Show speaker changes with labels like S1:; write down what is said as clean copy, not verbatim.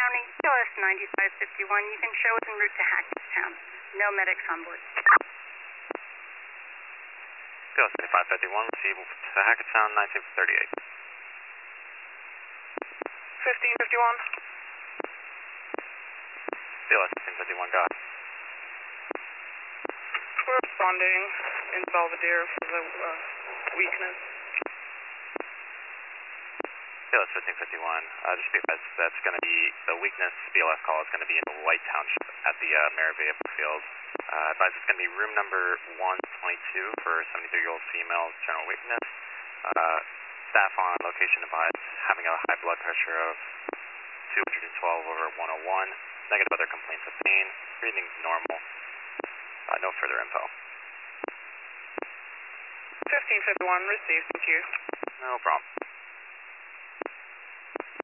S1: County, QS 9551. You can show us en route to Hackettstown. No medics on board.
S2: QS 9551, receive to Hackettstown, 1938.
S3: 1551.
S2: QS 1551, go ahead.
S3: We're responding in Belvedere for the weakness.
S2: QS 1551, just because that's going to be, the weakness BLS call is going to be in the White Township at the Maravilla Field. Advise it's going to be room number 122 for 73-year-old female general weakness. Staff on location advised having a high blood pressure of 212/101. Negative other complaints of pain. Breathing's normal. No further info.
S3: 1551, received, thank you.
S2: No problem.